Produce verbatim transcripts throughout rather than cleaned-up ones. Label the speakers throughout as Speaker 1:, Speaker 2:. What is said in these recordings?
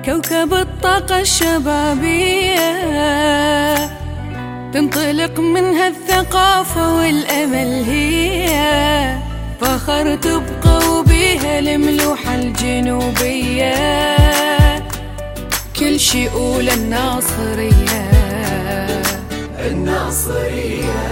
Speaker 1: كوكب الطاقة الشبابية، تنطلق منها الثقافة والأمل، هي فخر تبقى وبيها الملوحة الجنوبية، كل شي يقول الناصرية الناصرية.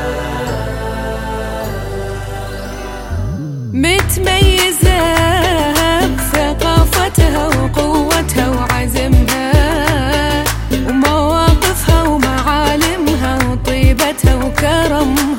Speaker 1: متميزة بثقافتها وقوتها وعزمها ومواقفها ومعالمها وطيبتها وكرمها،